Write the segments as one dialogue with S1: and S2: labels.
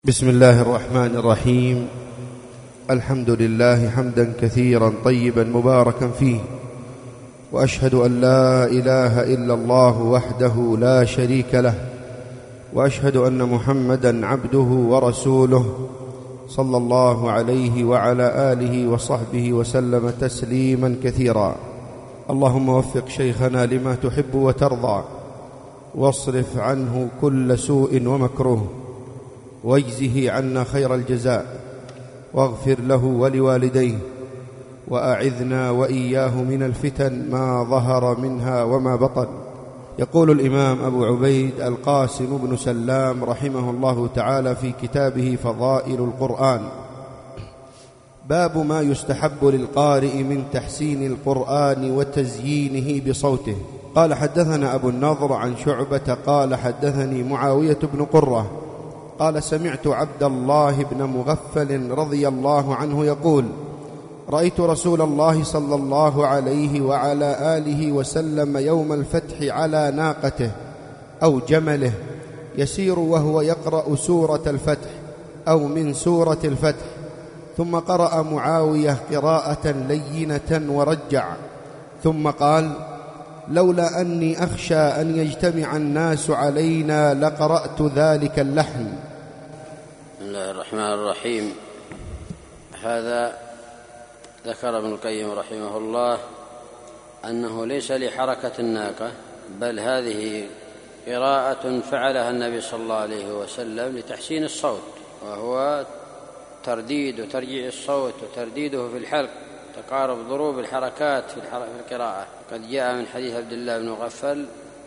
S1: بسم الله الرحمن الرحيم. الحمد لله حمدا كثيرا طيبا مباركا فيه، وأشهد أن لا إله إلا الله وحده لا شريك له، وأشهد أن محمدا عبده ورسوله صلى الله عليه وعلى آله وصحبه وسلم تسليما كثيرا. اللهم وفق شيخنا لما تحب وترضى، واصرف عنه كل سوء ومكروه، واجزه عنا خير الجزاء، واغفر له ولوالديه، وأعذنا وإياه من الفتن ما ظهر منها وما بطن. يقول الإمام أبو عبيد القاسم بن سلام رحمه الله تعالى في كتابه فضائل القرآن: باب ما يستحب للقارئ من تحسين القرآن وتزيينه بصوته. قال: حدثنا أبو النضر عن شعبة قال: حدثني معاوية بن قرة قال: سمعت عبد الله بن مغفل رضي الله عنه يقول: رأيت رسول الله صلى الله عليه وعلى آله وسلم يوم الفتح على ناقته أو جمله يسير وهو يقرأ سورة الفتح أو من سورة الفتح، ثم قرأ معاوية قراءة لينة ورجع، ثم قال: لولا أني أخشى أن يجتمع الناس علينا لقرأت ذلك اللحن.
S2: بسم الله الرحمن الرحيم. هذا ذكر ابن القيم رحمه الله أنه ليس لحركة الناقة، بل هذه قراءة فعلها النبي صلى الله عليه وسلم لتحسين الصوت، وهو ترديد وترجيع الصوت وترديده في الحلق، تقارب ضروب الحركات في القراءة. قد جاء من حديث عبد الله بن مغفل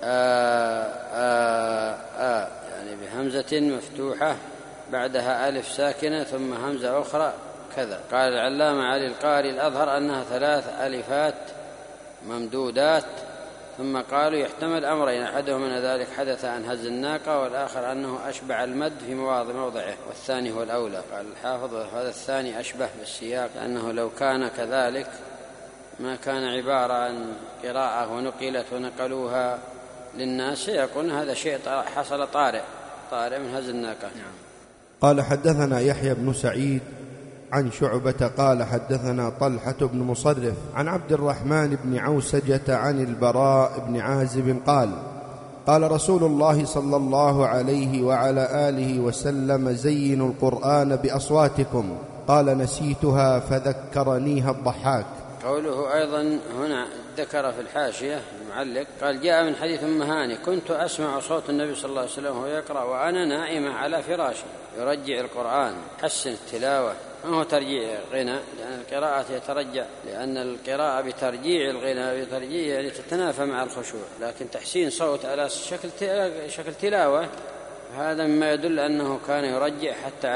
S2: يعني بهمزة مفتوحة بعدها ألف ساكنة ثم همزة أخرى كذا. قال العلامة علي القاري: الأظهر أنها 3 ألفات ممدودات. ثم قالوا: يحتمل أمرين، أحدهما من ذلك حدث عن هز الناقة، والآخر أنه أشبع المد في موضعه، والثاني هو الأولى. قال الحافظ: هذا الثاني أشبه بالسياق، لأنه لو كان كذلك ما كان عبارة عن قراءة ونقلت ونقلوها للناس، يقول هذا شيء حصل طارئ من هز الناقة.
S1: قال: حدثنا يحيى بن سعيد عن شعبة قال: حدثنا طلحة بن مصرف عن عبد الرحمن بن عوسجة عن البراء بن عازب قال: قال رسول الله صلى الله عليه وعلى آله وسلم: زينوا القرآن بأصواتكم. قال: نسيتها فذكرنيها الضحاك.
S2: قوله أيضا هنا ذكر في الحاشية المعلق: قال: جاء من حديث أم هاني: كنت أسمع صوت النبي صلى الله عليه وسلم وهو يقرأ وأنا نائمة على فراشي يرجع القرآن، حسن التلاوة. ما هو ترجيع غنى، لأن القراءة يترجع، لأن القراءة بترجيع الغنى بترجيع يعني تتنافى مع الخشوع، لكن تحسين صوت على شكل تلاوة هذا مما يدل أنه كان يرجع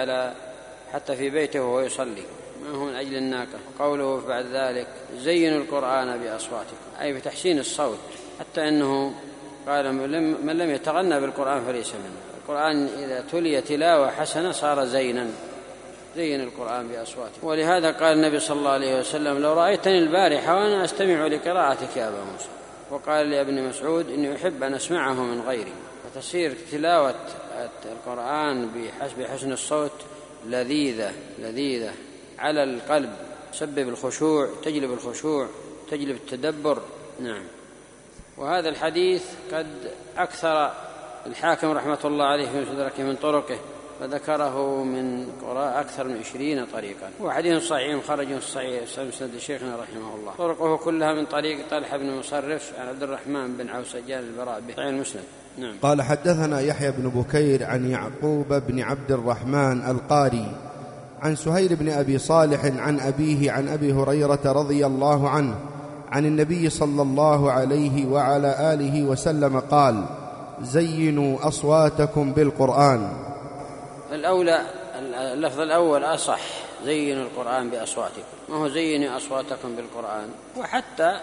S2: حتى في بيته وهو يصلي، ما هو من أجل الناقة. قوله بعد ذلك: زينوا القرآن بأصواتكم، أي بتحسين الصوت، حتى أنه قال: من لم يتغنى بالقرآن فليس منه. القرآن إذا تلي تلاوة حسنة صار زينا. زين القرآن بأصواتكم. ولهذا قال النبي صلى الله عليه وسلم: لو رأيتني البارحة وأنا أستمع لقراءتك يا أبا موسى. وقال لابن مسعود: إني أحب أن أسمعه من غيري. فتصير تلاوة القرآن بحسن الصوت لذيذة على القلب، تسبب الخشوع، تجلب الخشوع، تجلب التدبر. نعم. وهذا الحديث قد أكثر الحاكم رحمة الله عليه في مستدركه من طرقه، فذكره من قراء أكثر من 20 طريقا. وحديث صحيح خرج في صحيح مسند شيخنا رحمه الله، طرقه كلها من طريق طلحة بن مصرف عن عبد الرحمن بن عوسجان البراء به صحيح المسند. نعم.
S1: قال: حدثنا يحيى بن بكير عن يعقوب بن عبد الرحمن القاري عن سهيل بن أبي صالح عن أبيه عن أبي هريرة رضي الله عنه عن النبي صلى الله عليه وعلى آله وسلم قال: زينوا أصواتكم بالقرآن.
S2: الأولى اللفظ الأول أصح: زينوا القرآن بأصواتكم، ما هو زينوا أصواتكم بالقرآن. وحتى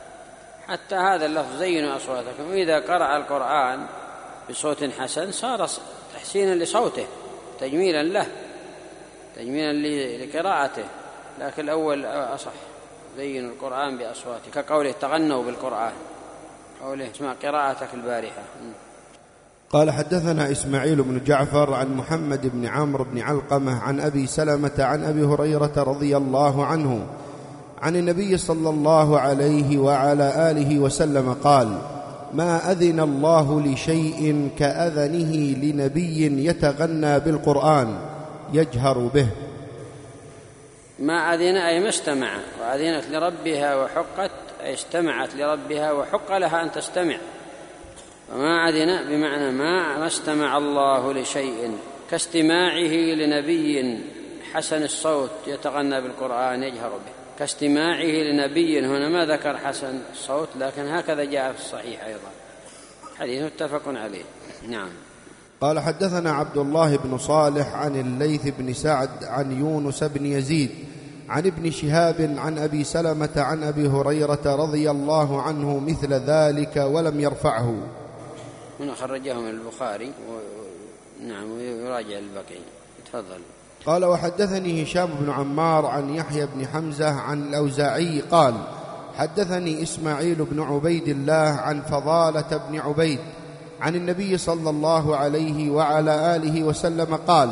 S2: هذا اللفظ زينوا أصواتكم، إذا قرأ القرآن بصوت حسن صار تحسينا لصوته، تجميلا له، تجميلا لقراءته. لكن الأول أصح: زينوا القرآن بأصواتكم، كقوله: تغنوا بالقرآن، قوله: اسمع قراءتك البارحة.
S1: قال حدثنا إسماعيل بن جعفر عن محمد بن عمرو بن علقمة عن أبي سلمة عن أبي هريرة رضي الله عنه عن النبي صلى الله عليه وعلى آله وسلم قال: ما أذن الله لشيء كأذنه لنبي يتغنى بالقرآن يجهر به.
S2: ما أذن أي ما استمع، وأذنت لربها وحقت أي استمعت لربها وحق لها أن تستمع. وما أذن بمعنى ما استمع الله لشيء كاستماعه لنبي حسن الصوت يتغنى بالقرآن يجهر به، كاستماعه لنبي. هنا ما ذكر حسن الصوت، لكن هكذا جاء في الصحيح أيضا، حديث متفق عليه. نعم.
S1: قال حدثنا عبد الله بن صالح عن الليث بن سعد عن يونس بن يزيد عن ابن شهاب عن أبي سلمة عن أبي هريرة رضي الله عنه مثل ذلك ولم يرفعه.
S2: هنا خرجه من البخاري نعم، ويراجع الباقي. تفضل.
S1: قال وحدثني هشام بن عمار عن يحيى بن حمزة عن الأوزاعي قال حدثني إسماعيل بن عبيد الله عن فضالة بن عبيد عن النبي صلى الله عليه وعلى آله وسلم قال: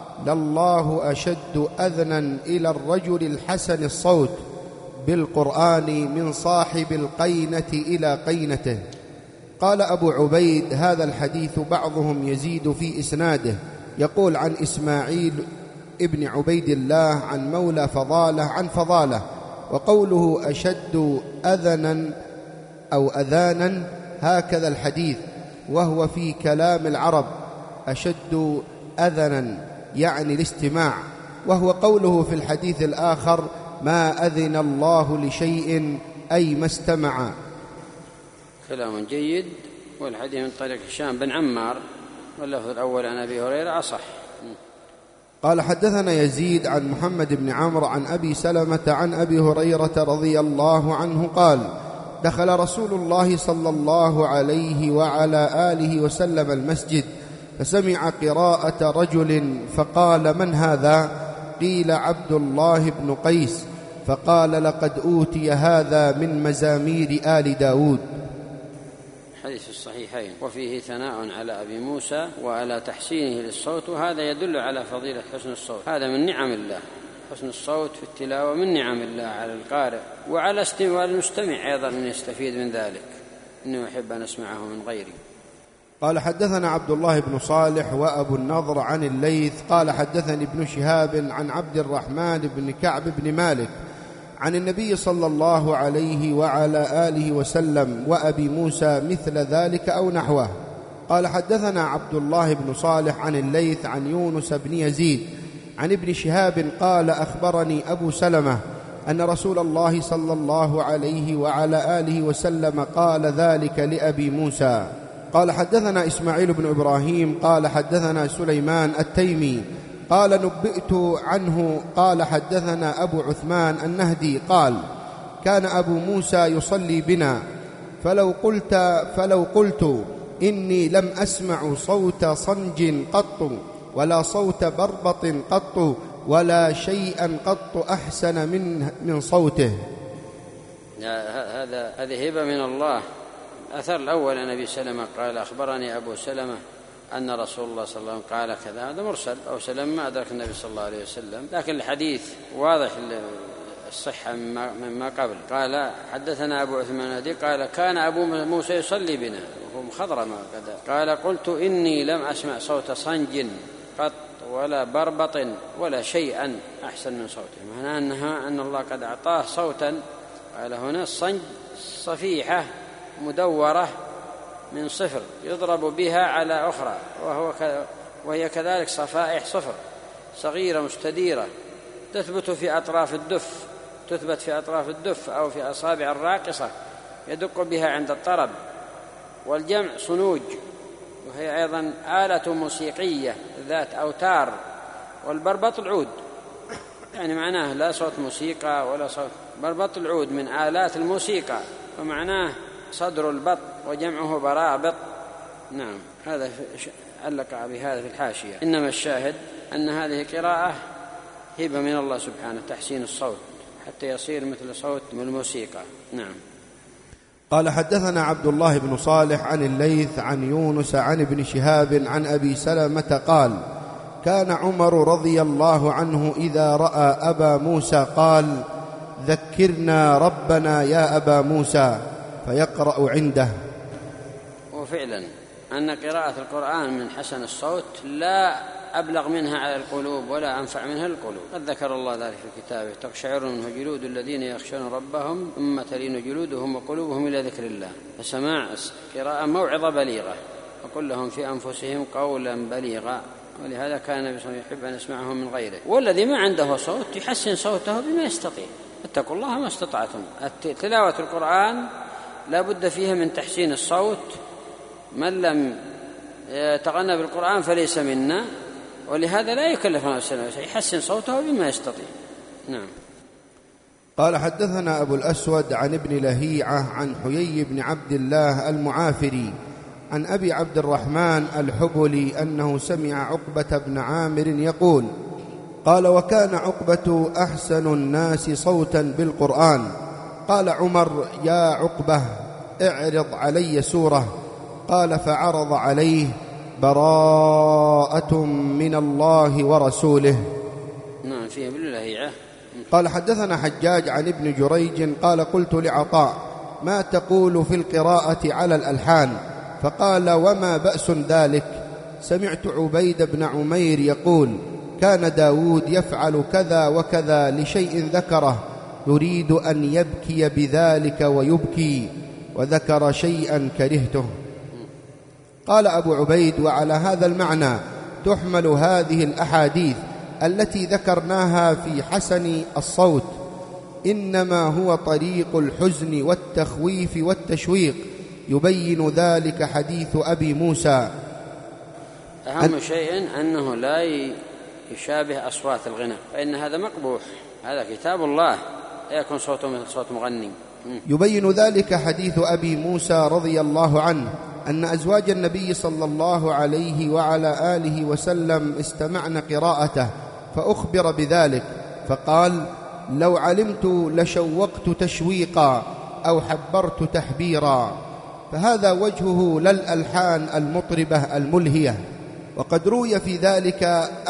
S1: لله أشد أذنا إلى الرجل الحسن الصوت بالقرآن من صاحب القينة إلى قينته. قال أبو عبيد: هذا الحديث بعضهم يزيد في إسناده، يقول عن إسماعيل ابن عبيد الله عن مولى فضالة عن فضالة، وقوله أشد أذنا أو أذانا هكذا الحديث، وهو في كلام العرب أشد أذنا يعني الاستماع، وهو قوله في الحديث الآخر ما أذن الله لشيء أي ما استمع.
S2: كلام جيد. والحديث من طريق هشام بن عمار، واللفظ الأول عن أبي هريرة أصح.
S1: قال حدثنا يزيد عن محمد بن عمرو عن أبي سلمة عن أبي هريرة رضي الله عنه قال: دخل رسول الله صلى الله عليه وعلى آله وسلم المسجد فسمع قراءة رجل فقال: من هذا؟ قيل: عبد الله بن قيس. فقال: لقد أوتي هذا من مزامير آل داود.
S2: حديث الصحيحين. وفيه ثناء على أبي موسى وعلى تحسينه للصوت، وهذا يدل على فضيلة حسن الصوت. هذا من نعم الله، حسن الصوت في التلاوة من نعم الله على القارئ وعلى المستمع أيضا أن يستفيد من ذلك، إنه يحب أن أسمعه من غيري.
S1: قال حدثنا عبد الله بن صالح وأبو النضر عن الليث قال حدثني ابن شهاب عن عبد الرحمن بن كعب بن مالك عن النبي صلى الله عليه وعلى آله وسلم وأبي موسى مثل ذلك أو نحوه. قال حدثنا عبد الله بن صالح عن الليث عن يونس بن يزيد عن ابن شهاب قال أخبرني أبو سلمة أن رسول الله صلى الله عليه وعلى آله وسلم قال ذلك لأبي موسى. قال حدثنا إسماعيل بن إبراهيم قال حدثنا سليمان التيمي قال نبئت عنه قال حدثنا أبو عثمان النهدي قال كان أبو موسى يصلي بنا فلو قلت إني لم أسمع صوت صنج قط ولا صوت بربط قط ولا شيئا قط أحسن من صوته.
S2: هذه هبة من الله. أثر الأول عن أبي سلمة قال أخبرني أبو سلمة أن رسول الله صلى الله عليه وسلم قال كذا، هذا مرسل أو سلم ما أدرك النبي صلى الله عليه وسلم، لكن الحديث واضح الصحة مما قبل. قال حدثنا أبو عثمان النهدي قال كان أبو موسى يصلي بنا وهو مخضرم قال قلت إني لم أسمع صوت صنج قط ولا بربط ولا شيئا أحسن من صوته، معناه أن الله قد أعطاه صوتا. قال هنا الصنج صفيحة مدورة من صفر يضرب بها على أخرى، وهي كذلك صفائح صفر صغيرة مستديرة تثبت في أطراف الدف أو في أصابع الراقصة يدق بها عند الطرب. والجمع صنوج، وهي أيضا آلة موسيقية ذات أوتار. والبربط العود، يعني معناه لا صوت موسيقى ولا صوت، بربط العود من آلات الموسيقى، ومعناه صدر البط وجمعه برابط. نعم، هذا علق بهذا في الحاشية. إنما الشاهد أن هذه قراءة هبة من الله سبحانه، تحسين الصوت حتى يصير مثل صوت الموسيقى. نعم.
S1: قال حدثنا عبد الله بن صالح عن الليث عن يونس عن ابن شهاب عن أبي سلمة قال كان عمر رضي الله عنه إذا رأى أبا موسى قال ذكرنا ربنا يا أبا موسى فيقرأ عنده.
S2: وفعلا أن قراءة القرآن من حسن الصوت لا أبلغ منها على القلوب ولا أنفع منها القلوب. قد ذكر الله ذلك في كتابه تقشعر منه جلود الذين يخشون ربهم ثم تلين جلودهم وقلوبهم إلى ذكر الله. فسماع قراءة موعظة بليغة وقل لهم في أنفسهم قولا بليغا، ولهذا كان النبي صلى الله عليه وسلم يحب أن يسمعه من غيره. والذي ما عنده صوت يحسن صوته بما يستطيع. اتقوا الله ما استطعتم. تلاوة القرآن لا بد فيها من تحسين الصوت. من لم يتغنى بالقرآن فليس منا، ولهذا لا يكلف نفسه يحسن صوته بما يستطيع. نعم.
S1: قال حدثنا أبو الأسود عن ابن لهيعة عن حيي بن عبد الله المعافري عن أبي عبد الرحمن الحبلي أنه سمع عقبة بن عامر يقول قال وكان عقبة أحسن الناس صوتا بالقرآن. قال عمر يا عقبة اعرض علي سورة. قال فعرض عليه براءة من الله ورسوله.
S2: نعم فيه باللهيعة.
S1: قال حدثنا حجاج عن ابن جريج قال قلت لعطاء ما تقول في القراءة على الألحان؟ فقال وما بأس ذلك؟ سمعت عبيد بن عمير يقول كان داود يفعل كذا وكذا لشيء ذكره يريد أن يبكي بذلك ويبكي، وذكر شيئا كرهته. قال أبو عبيد وعلى هذا المعنى تحمل هذه الأحاديث التي ذكرناها في حسن الصوت، إنما هو طريق الحزن والتخويف والتشويق، يبين ذلك حديث أبي موسى.
S2: أهم شيء أنه لا يشابه أصوات الغناء، فإن هذا مقبوح، هذا كتاب الله يكون صوته مثل صوت مغني.
S1: يبين ذلك حديث أبي موسى رضي الله عنه أن أزواج النبي صلى الله عليه وعلى آله وسلم استمعن قراءته فأخبر بذلك فقال لو علمت لشوقت تشويقا أو حبرت تحبيرا. فهذا وجهه للألحان المطربة الملهية. وقد روي في ذلك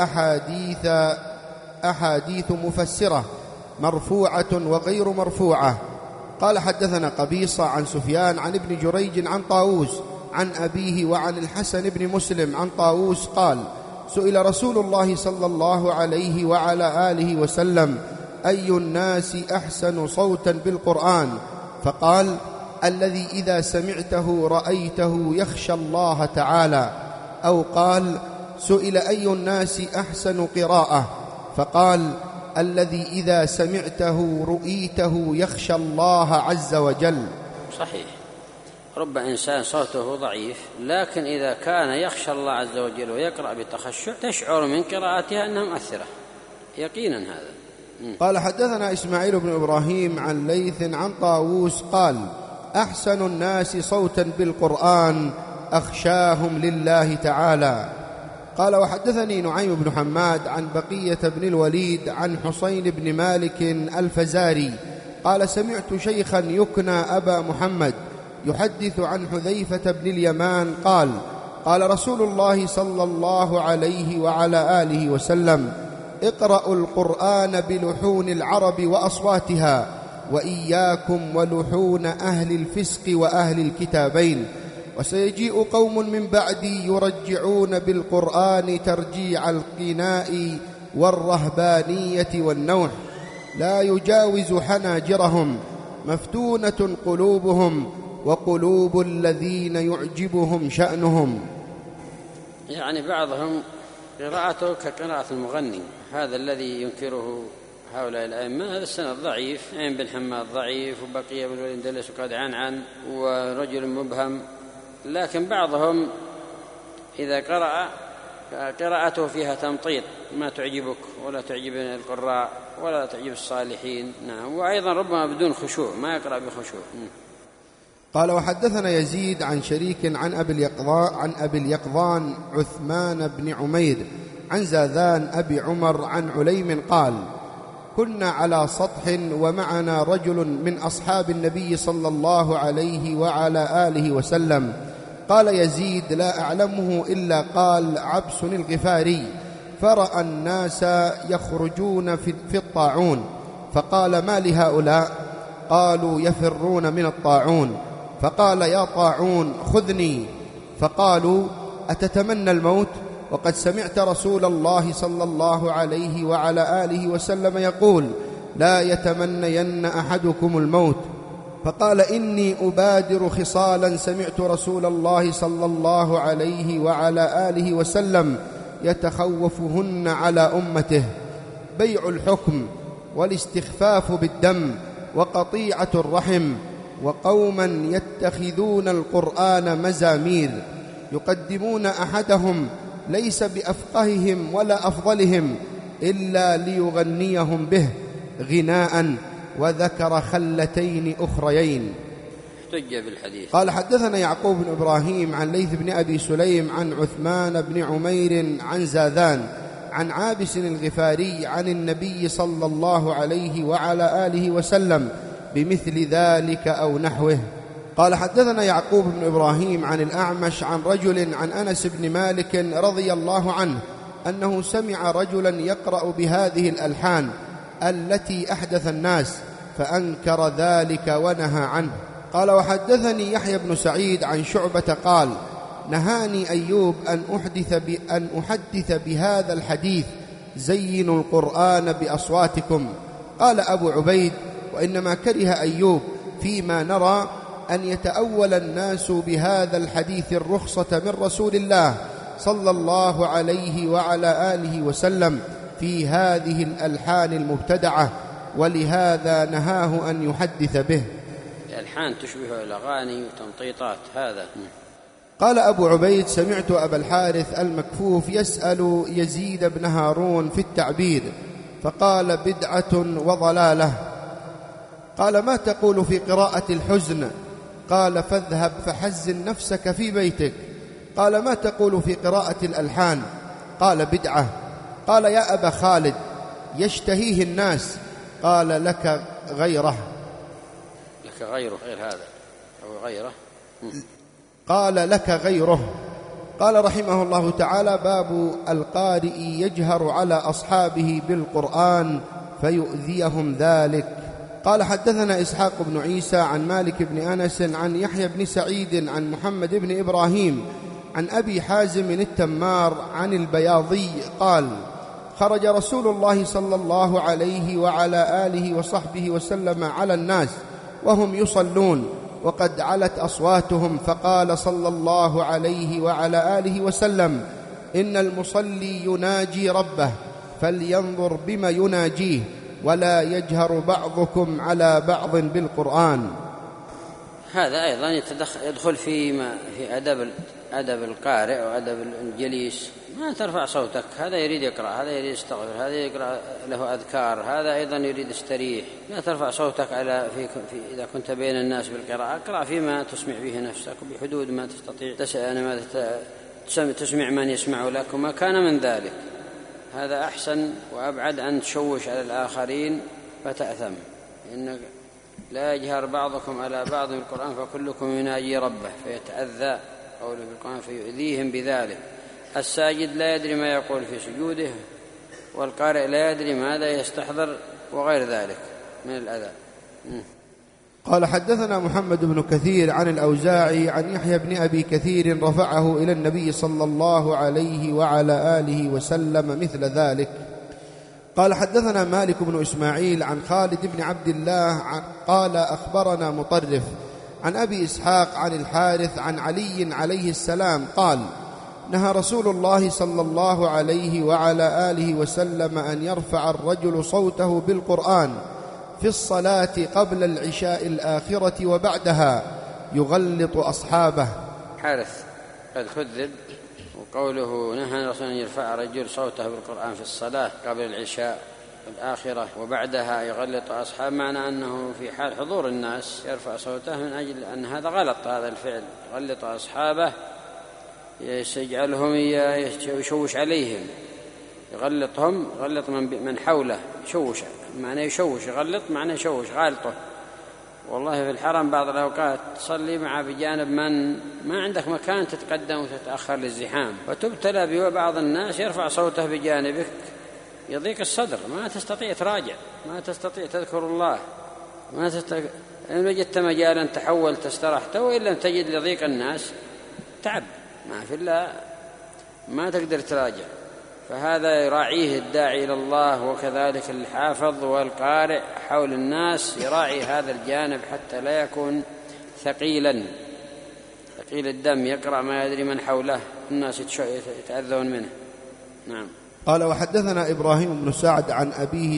S1: أحاديث مفسرة مرفوعة وغير مرفوعة. قال حدثنا قبيصة عن سفيان عن ابن جريج عن طاووس عن أبيه وعن الحسن بن مسلم عن طاووس قال سئل رسول الله صلى الله عليه وعلى آله وسلم أي الناس أحسن صوتا بالقرآن؟ فقال الذي إذا سمعته رأيته يخشى الله تعالى. أو قال سئل أي الناس أحسن قراءة؟ فقال الذي إذا سمعته رؤيته يخشى الله عز وجل.
S2: صحيح، رب إنسان صوته ضعيف لكن إذا كان يخشى الله عز وجل ويقرأ بتخشع تشعر من قراءتها أنها مؤثرة يقينا. هذا
S1: قال حدثنا إسماعيل بن إبراهيم عن ليث عن طاووس قال أحسن الناس صوتا بالقرآن أخشاهم لله تعالى. قال وحدثني نعيم بن حماد عن بقية بن الوليد عن حسين بن مالك الفزاري قال سمعت شيخا يكنى أبا محمد يحدث عن حذيفة بن اليمان قال قال رسول الله صلى الله عليه وعلى آله وسلم اقرأوا القرآن بلحون العرب وأصواتها وإياكم ولحون أهل الفسق وأهل الكتابين، وسيجيء قوم من بعدي يرجعون بالقرآن ترجيع القناء والرهبانية والنوح لا يجاوز حناجرهم مفتونة قلوبهم وقلوب الذين يعجبهم شأنهم.
S2: يعني بعضهم قراءته كقراءة المغني، هذا الذي ينكره هؤلاء الأئمة. هذا السند ضعيف، عين بن حماد ضعيف، وبقية بن الوليد دلس وقد عن ورجل مبهم. لكن بعضهم إذا قرأ قراءته فيها تمطيط ما تعجبك ولا تعجب القراء ولا تعجب الصالحين. نعم، وأيضا ربما بدون خشوع، ما يقرأ بخشوع.
S1: قال وحدثنا يزيد عن شريك عن أبي اليقظان عثمان بن عمير عن زاذان أبي عمر عن عليم قال كنا على سطح ومعنا رجل من أصحاب النبي صلى الله عليه وعلى آله وسلم. قال يزيد: لا أعلمه إلا قال عبس الغفاري، فرأى الناس يخرجون في الطاعون، فقال: ما لهؤلاء؟ قالوا: يفرون من الطاعون. فقال: يا طاعون خذني. فقالوا: أتتمنى الموت؟ وقد سمعت رسول الله صلى الله عليه وعلى آله وسلم يقول: لا يتمنين أحدكم الموت. فقال: إني أبادر خصالا سمعت رسول الله صلى الله عليه وعلى آله وسلم يتخوفهن على أمته: بيع الحكم، والاستخفاف بالدم، وقطيعة الرحم، وقوما يتخذون القرآن مزامير، يقدمون أحدهم ليس بأفقههم ولا أفضلهم إلا ليغنيهم به غناء، وذكر خلتين أخريين.
S2: احتج بالحديث.
S1: قال: حدثنا يعقوب بن إبراهيم عن ليث بن أبي سليم عن عثمان بن عمير عن زاذان عن عابس الغفاري عن النبي صلى الله عليه وعلى آله وسلم بمثل ذلك أو نحوه. قال: حدثنا يعقوب بن إبراهيم عن الأعمش عن رجل عن أنس بن مالك رضي الله عنه أنه سمع رجلا يقرأ بهذه الألحان التي أحدث الناس، فأنكر ذلك ونهى عنه. قال: وحدثني يحيى بن سعيد عن شعبة قال: نهاني أيوب أن أحدث بهذا الحديث: زينوا القرآن بأصواتكم. قال أبو عبيد: وإنما كره أيوب فيما نرى أن يتأول الناس بهذا الحديث الرخصة من رسول الله صلى الله عليه وعلى آله وسلم في هذه الألحان المبتدعة، ولهذا نهاه أن يحدث به.
S2: الألحان تشبه الأغاني وتمطيطات هذا.
S1: قال أبو عبيد: سمعت أبا الحارث المكفوف يسأل يزيد بن هارون في التعبير، فقال: بدعة وضلالة. قال: ما تقول في قراءة الحزن؟ قال: فاذهب فحزن نفسك في بيتك. قال: ما تقول في قراءة الألحان؟ قال: بدعة. قال: يا أبا خالد، يشتهيه الناس. قال: لك غيره.
S2: لك غيره، غير هذا أو غيره.
S1: قال: لك غيره. قال رحمه الله تعالى: باب القارئ يجهر على أصحابه بالقرآن فيؤذيهم ذلك. قال: حدثنا إسحاق بن عيسى عن مالك بن أنس عن يحيى بن سعيد عن محمد بن إبراهيم عن أبي حازم التمار عن البياضي قال: خرج رسول الله صلى الله عليه وعلى آله وصحبه وسلم على الناس وهم يصلون وقد علت أصواتهم، فقال صلى الله عليه وعلى آله وسلم: إن المصلي يناجي ربه فلينظر بما يناجيه، ولا يجهر بعضكم على بعض بالقرآن.
S2: هذا أيضا يدخل في أدب القارئ وأدب الجليس. ما ترفع صوتك، هذا يريد يقرأ، هذا يريد يستغفر، هذا يقرأ له أذكار، هذا أيضا يريد يستريح. لا ترفع صوتك إذا كنت بين الناس بالقراءة. اقرأ فيما تسمع به نفسك وبحدود ما تستطيع تسمع من يسمع لك وما كان من ذلك. هذا أحسن وأبعد أن تشوش على الآخرين فتأثم. إن لا يجهر بعضكم على بعض بالقرآن فكلكم يناجي ربه، فيتأذى قوله بالقرآن فيؤذيهم بذلك. الساجد لا يدري ما يقول في سجوده، والقارئ لا يدري ماذا يستحضر، وغير ذلك من الأذى.
S1: قال: حدثنا محمد بن كثير عن الأوزاعي عن يحيى بن أبي كثير رفعه إلى النبي صلى الله عليه وعلى آله وسلم مثل ذلك. قال: حدثنا مالك بن إسماعيل عن خالد بن عبد الله قال: أخبرنا مطرف عن أبي إسحاق عن الحارث عن علي عليه السلام قال: نهى رسول الله صلى الله عليه وعلى آله وسلم أن يرفع الرجل صوته بالقرآن في الصلاة قبل العشاء الآخرة وبعدها يغلط أصحابه.
S2: حارث قد كذب، وقوله نهى رسول أن يرفع الرجل صوته بالقرآن في الصلاة قبل العشاء الآخرة وبعدها يغلط أصحابه، معنى أنه في حال حضور الناس يرفع صوته من أجل أن هذا غلط، هذا الفعل يغلط أصحابه يجعلهم يشوش عليهم. يغلطهم، يغلط من حوله، يشوش، معنى يشوش، يغلط معنى يشوش، غالطه. والله في الحرم بعض الأوقات تصلي مع بجانب من ما عندك مكان تتقدم وتتأخر للزحام، وتبتلى ببعض الناس يرفع صوته بجانبك، يضيق الصدر، ما تستطيع تراجع، ما تستطيع تذكر الله، ما تستطيع. إن وجدت مجالا تحول تسترحت، وإن لم تجد لضيق الناس تعب، ما في إلا ما تقدر تراجع. فهذا يراعيه الداعي إلى الله، وكذلك الحافظ والقارئ حول الناس يراعي هذا الجانب حتى لا يكون ثقيلا، ثقيل الدم، يقرأ ما يدري من حوله، الناس يتأذون منه. نعم.
S1: قال: وحدثنا إبراهيم بن سعد عن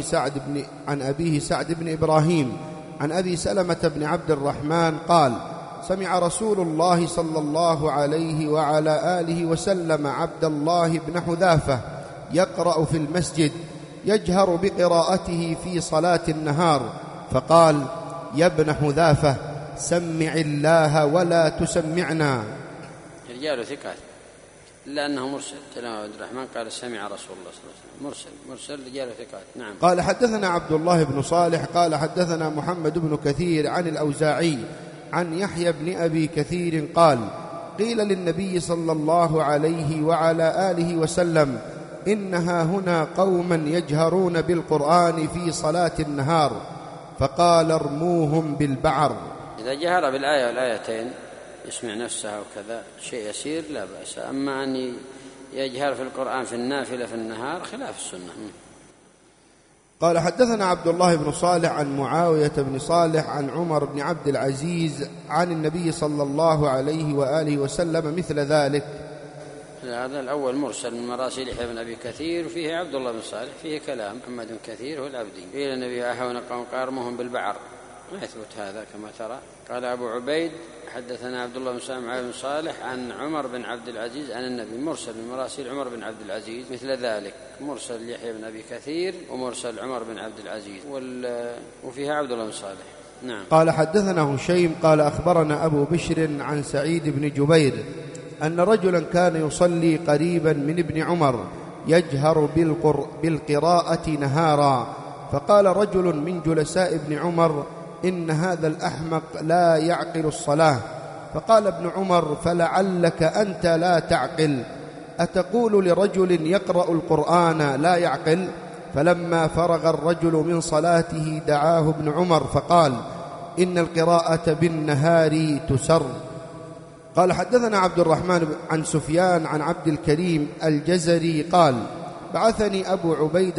S1: أبيه سعد بن إبراهيم عن أبي سلمة بن عبد الرحمن قال: سمع رسول الله صلى الله عليه وعلى آله وسلم عبد الله بن حذافة يقرأ في المسجد يجهر بقراءته في صلاة النهار، فقال: يا ابن حذافة سمع الله ولا تسمعنا.
S2: رجال ثقات، إلا أنه مرسل. كلام عبد الرحمن قال سمع رسول الله صلى الله عليه وسلم، مرسل رجال ثقات. نعم.
S1: قال: حدثنا عبد الله بن صالح قال حدثنا محمد بن كثير عن الأوزاعي عن يحيى بن أبي كثير قال: قيل للنبي صلى الله عليه وعلى آله وسلم: إنها هنا قوما يجهرون بالقرآن في صلاة النهار، فقال: ارموهم بالبعر.
S2: إذا جهر بالآية والآيتين يسمع نفسه وكذا شيء يسير لا بأس، أما أن يجهر في القرآن في النافلة في النهار خلاف السنة.
S1: قال: حدثنا عبد الله بن صالح عن معاوية بن صالح عن عمر بن عبد العزيز عن النبي صلى الله عليه وآله وسلم مثل ذلك.
S2: هذا الأول مرسل من مراسيل يحيى بن أبي كثير، وفيه عبد الله بن صالح، فيه كلام محمد بن كثير هو العبدي. قيل النبي أهون قوم قارمهم بالبعر، ما يثبت هذا كما ترى. قال أبو عبيد: حدثنا عبد الله بن صالح عن عمر بن عبد العزيز عن النبي، مرسل من مراسيل عمر بن عبد العزيز مثل ذلك، مرسل يحيى بن أبي كثير ومرسل عمر بن عبد العزيز، وفيها عبد الله بن صالح. نعم.
S1: قال: حدثنا هشيم قال: أخبرنا أبو بشر عن سعيد بن جبير أن رجلا كان يصلي قريبا من ابن عمر يجهر بالقراءة نهارا، فقال رجل من جلساء ابن عمر: إن هذا الأحمق لا يعقل الصلاة. فقال ابن عمر: فلعلك أنت لا تعقل، أتقول لرجل يقرأ القرآن لا يعقل؟ فلما فرغ الرجل من صلاته دعاه ابن عمر فقال: إن القراءة بالنهار تسر. قال: حدثنا عبد الرحمن عن سفيان عن عبد الكريم الجزري قال: بعثني أبو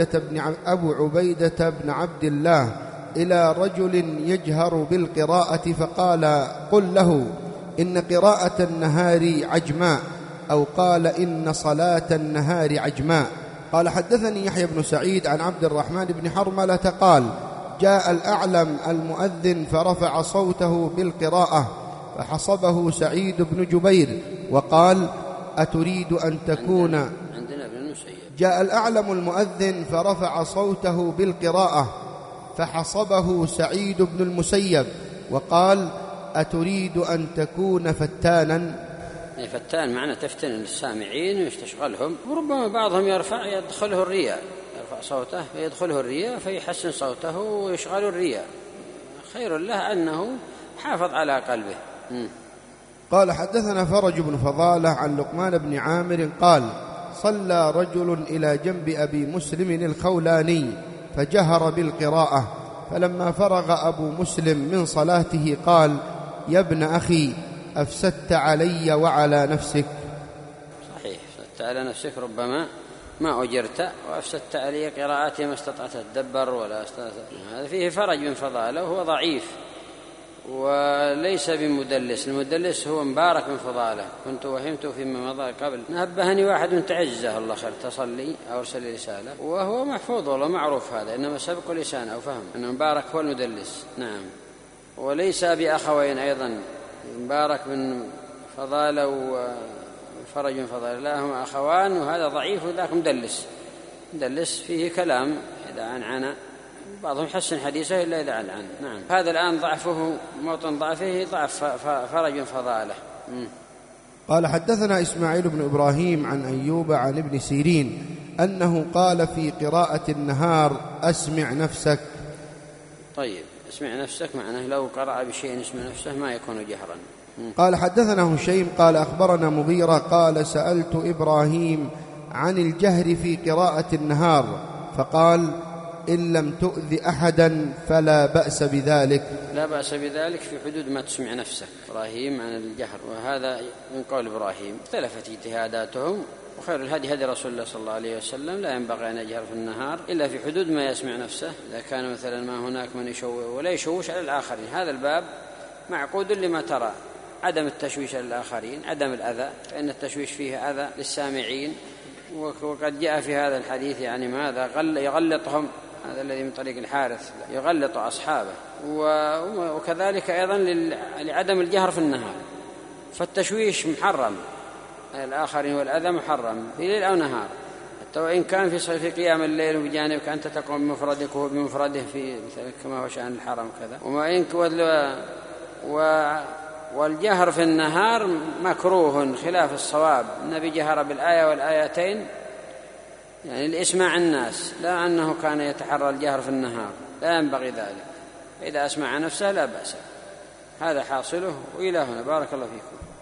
S1: عبيدة بن عبد الله إلى رجل يجهر بالقراءة، فقال: قل له إن قراءة النهار عجماء، أو قال: إن صلاة النهار عجماء. قال: حدثني يحيى بن سعيد عن عبد الرحمن بن حرملة قال: جاء الأعلم المؤذن فرفع صوته بالقراءة، فحصبه سعيد بن جبير وقال: أتريد أن تكون
S2: عندنا ابن المسيب.
S1: جاء الأعلم المؤذن فرفع صوته بالقراءة، فحصبه سعيد بن المسيب وقال: أتريد أن تكون فتانا؟
S2: فتان معنى تفتن السامعين ويستشغلهم، وربما بعضهم يدخله الرياء، يرفع صوته فيدخله الرياء فيحسن صوته ويشغل الرياء، خير له أنه حافظ على قلبه.
S1: قال: حدثنا فرج بن فضالة عن لقمان بن عامر قال: صلى رجل إلى جنب أبي مسلم الخولاني فجهر بالقراءة، فلما فرغ أبو مسلم من صلاته قال: يا ابن أخي أفسدت علي وعلى نفسك.
S2: صحيح، أفسدت على نفسك، ربما ما أجرت، وأفسدت علي قراءتي ما استطعت تدبر ولا استطعت. هذا فيه فرج بن فضالة وهو ضعيف وليس بمدلس، المدلس هو مبارك بن فضالة، كنت وهمت فيما مضى قبل. نبهني واحد تعجزه الله خير تصلي أو أرسل لي رسالة، وهو محفوظ والله معروف هذا، إنما سبق لسان أو فهم أن مبارك هو المدلس. نعم. وليس بأخوين أيضا، مبارك بن فضالة وفرج بن فضالة، لا هما أخوان، وهذا ضعيف وذاك مدلس فيه كلام إذا عنعنا، بعضهم يحسن حديثه إلا إذا عنعن. نعم. هذا الآن ضعفه موطن ضعفه ضعف فرج بن فضالة.
S1: قال حدثنا إسماعيل بن إبراهيم عن أيوب عن ابن سيرين أنه قال في قراءة النهار أسمع نفسك.
S2: طيب، اسمع نفسك معناه لو قرأ بشيء اسمع نفسه ما يكون جهرا.
S1: قال حدثنا هشيم قال أخبرنا مغيرة قال سألت إبراهيم عن الجهر في قراءة النهار فقال إن لم تؤذ أحدا فلا بأس بذلك.
S2: لا بأس بذلك في حدود ما تسمع نفسك. إبراهيم عن الجهر، وهذا من قول إبراهيم. اختلفت اجتهاداتهم، وخير الهدي هدي رسول الله صلى الله عليه وسلم. لا ينبغي أن يجهر في النهار إلا في حدود ما يسمع نفسه، إذا كان مثلا ما هناك من يشوه ولا يشوش على الآخرين. هذا الباب معقود لما ترى، عدم التشويش على الآخرين، عدم الأذى، فإن التشويش فيه أذى للسامعين. وقد جاء في هذا الحديث يعني ماذا يغلطهم، هذا الذي من طريق الحارث يغلط أصحابه. وكذلك أيضا لعدم الجهر في النهار، فالتشويش محرم الآخرين والأذى محرم في ليل أو نهار، حتى وإن كان في قيام الليل وبجانبك أنت تقوم بمفردك وهو بمفرده في كما هو شأن الحرم كذا. والجهر في النهار مكروه خلاف الصواب. النبي جهر بالآية والآيتين يعني لإسماع الناس، لا أنه كان يتحرى الجهر في النهار، لا ينبغي ذلك. إذا أسمع نفسه لا بأس. هذا حاصله. وإلى هنا بارك الله فيكم.